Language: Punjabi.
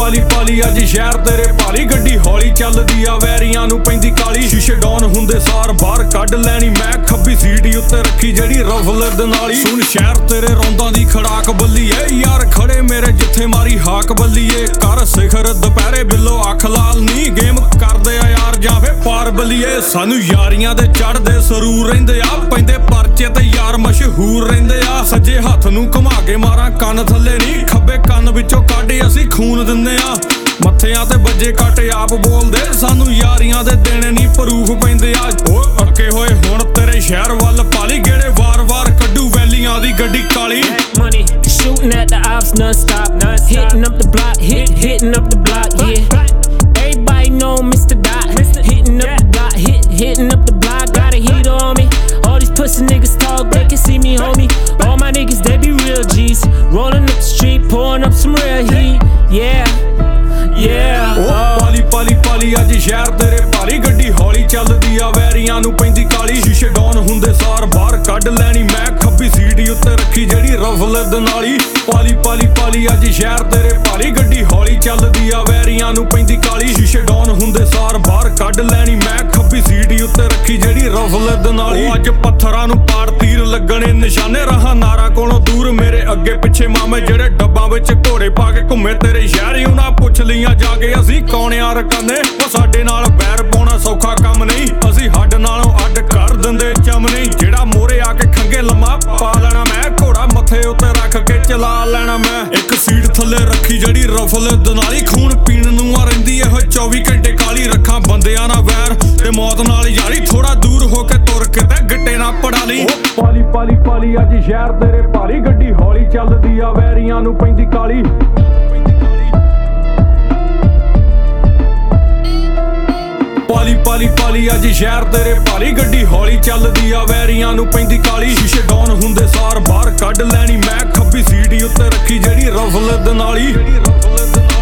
ਪਾਲੀ ਪਾਲੀ ਅੱਜ ਸ਼ਹਿਰ ਤੇਰੇ ਭਾਲੀ ਗੱਡੀ ਹੌਲੀ ਚੱਲਦੀ ਆ ਵੈਰੀਆਂ ਨੂੰ ਪੈਂਦੀ ਕਾਲੀ ਸ਼ੀਸ਼ੇ ਡਾਊਨ ਹੁੰਦੇ ਸਾਰ ਬਾਹਰ ਕੱਢ ਲੈਣੀ ਮੈਂ ਖੱਬੀ ਸੀਟ ਉੱਤੇ ਰੱਖੀ ਜਿਹੜੀ ਰਫਲਰ ਦੇ ਨਾਲ ਹੀ ਸੁਣ ਸ਼ਹਿਰ ਤੇਰੇ ਰੌਂਦਾਂ ਦੀ ਖੜਾਕ ਬੱਲੀਏ ਯਾਰ ਖੜੇ ਮੇਰੇ ਜਿੱਥੇ ਮਾਰੀ ਹਾਕ ਬੱਲੀਏ ਕਰ ਸਿਖਰ ਦੁਪਹਿਰੇ ਬਿੱਲੋ ਅੱਖ ਲਾਲ ਨੀ ਗੇਮ ਕਰਦੇ ਆ ਯਾਰ ਜਾਂ ਫੇ ਪਾਰ ਬੱਲੀਏ ਸਾਨੂੰ ਯਾਰੀਆਂ ਦੇ ਚੜਦੇ ਸਰੂਰ ਰਹਿੰਦੇ ਆ ਪੈਂਦੇ ਪਰਚੇ ਤੇ ਯਾਰ ਮਸ਼ਹੂਰ ਰਹਿੰਦੇ ਆ ਸੱਜੇ ਹੱਥ ਨੂੰ ਘੁਮਾ ਕੇ ਮਾਰਾਂ ਕੰਨ ਥੱਲੇ ਨੀ ਖੱਬੇ ਕੰਨ ਵਿੱਚੋਂ ਕੱਢ ਅਸੀਂ ਖੂਨ ਦਿੰਦੇ ਆ ਮੱਥਿਆਂ ਤੇ ਵੱਜੇ ਕੱਟ ਆਪ ਬੋਲਦੇ ਸਾਨੂੰ ਯਾਰੀਆਂ ਦੇ ਦੇਣੇ ਨੀ ਪ੍ਰੂਫ ਪੈਂਦੇ ਆ ਓਏ ਅੱਕੇ ਹੋਏ ਹੁਣ ਤੇਰੇ ਸ਼ਹਿਰ ਵੱਲ ਪਾਲੀ ਗੇੜੇ ਵਾਰ-ਵਾਰ ਕੱਢੂ ਵੈਲੀਆਂ ਦੀ ਗੱਡੀ ਕਾਲੀ money shooting at the ops non-stop hitting up the block hitting up the block yeah everybody know Mr. Dot hitting up the block hitting up the block got a heater on me all these pussy niggas talk they can see me homie all my niggas they be real G's rolling up the street pouring up some real heat yeah ਪਾਲੀ ਪਾਲੀ ਪਾਲੀ ਅੱਜ ਸ਼ਹਿਰ ਤੇਰੇ ਭਾਲੀ ਗੱਡੀ ਹੌਲੀ ਚੱਲਦੀ ਆ ਵੈਰੀਆਂ ਨੂੰ ਪੈਂਦੀ ਕਾਲੀ ਸ਼ੀਸ਼ੇ ਡਾਊਨ ਹੁੰਦੇ ਸਾਰ ਬਾਹਰ ਕੱਢ ਲੈਣੀ ਮੈਂ ਖੱਬੀ ਸੀਟ ਉੱਤੇ ਰੱਖੀ ਜਿਹੜੀ ਰਫਲਰ ਦੇ ਨਾਲ ਹੀ ਪਾਲੀ ਪਾਲੀ ਪਾਲੀ ਅੱਜ ਸ਼ਹਿਰ ਤੇਰੇ ਭਾਲੀ ਗੱਡੀ ਹੌਲੀ ਚੱਲਦੀ ਆ ਵੈਰੀਆਂ ਨੂੰ ਪੈਂਦੀ ਕਾਲੀ ਸ਼ੀਸ਼ੇ ਡਾਊਨ ਹੁੰਦੇ ਸਾਰ ਬਾਹਰ ਕੱਢ ਲੈਣੀ ਮੈਂ ਖੱਬੀ ਸੀਟ ਉੱਤੇ ਰੱਖੀ ਜਿਹੜੀ ਰਫਲਰ ਦੇ ਨਾਲ ਹੀ ਅੱਜ ਪੱਥਰਾਂ ਨੂੰ ਪਾੜ ਤੀਰ ਲੱਗਣੇ ਨਿਸ਼ਾਨੇ ਰਹਾ ਨਾਰਾ ਕੋਲੋਂ ਦੂਰ ਮੇਰੇ ਅੱਗੇ ਪਿੱਛੇ ਮਾਮੇ ਜਿਹੜੇ ਡੱਬਾਂ ਵਿੱਚ ਘੋੜੇ ਪਾ ਕੇ ਘੁੰਮੇ ਤੇਰੇ ਸ਼ਹਿਰ ਉਹਨਾਂ ਪੁੱਛ ਲੀਆਂ ਜਾ ਕੇ ਅਸੀਂ ਕੌਣ ਆ ਰਕਾਨੇ ਉਹ ਸਾਡੇ ਨਾਲ ਬੈਰ ਪਾਉਣਾ ਸੌਖਾ ਕੰਮ ਨਹੀਂ ਅਸੀਂ ਹੱਡ ਨਾਲੋਂ ਅੱਡ ਕਰ ਦਿੰਦੇ ਚਮ ਨਹੀਂ ਜਿਹੜਾ ਮੋਰੇ ਆ ਕੇ ਖੰਗੇ ਲੰਮਾ ਪਾ ਲੈਣਾ ਮੈਂ ਘੋੜਾ ਮੱਥੇ ਉੱਤੇ ਰੱਖ ਕੇ ਚਲਾ ਲੈਣਾ ਮੈਂ ਇੱਕ ਸੀਟ ਥੱਲੇ ਰੱਖੀ ਜਿਹੜੀ ਰਫਲ ਦੇ ਨਾਲ ਹੀ ਖੂਨ ਪੀਣ ਨੂੰ ਆ ਰਹਿੰਦੀ ਇਹੋ 24 ਘੰਟੇ ਕਾਲੀ ਰੱਖਾਂ ਬੰਦਿਆਂ ਨਾਲ ਵੈਰ ਤੇ ਮੌਤ ਨਾਲ ਯਾਰੀ ਥੋੜਾ ਦੂਰ ਹੋ ਕੇ ਤੁਰ ਕੇ ਤੇ ਗਿੱਟੇ ਨਾ ਪੜਾ ਲਈ ਪਾਲੀ ਪਾਲੀ ਪਾਲੀ ਅੱਜ ਸ਼ਹਿਰ ਤੇਰੇ ਭਾਲੀ ਗੱਡੀ ਹੌਲੀ ਚੱਲਦੀ ਆ ਵੈਰੀਆਂ ਨੂੰ ਪੈਂਦੀ ਕਾਲੀ ਪਾਲੀ ਪਾਲੀ ਪਾਲੀ ਅੱਜ ਸ਼ਹਿਰ ਤੇਰੇ ਭਾਲੀ ਗੱਡੀ ਹੌਲੀ ਚੱਲਦੀ ਆ ਵੈਰੀਆਂ ਨੂੰ ਪੈਂਦੀ ਕਾਲੀ ਸ਼ੀਸ਼ੇ ਡਾਊਨ ਹੁੰਦੇ ਸਾਰ ਬਾਹਰ ਕੱਢ ਲੈਣੀ ਮੈਂ ਖੱਬੀ ਸੀਟ ਉੱਤੇ ਰੱਖੀ ਜਿਹੜੀ ਰਫਲਰ ਦੇ ਨਾਲ ਹੀ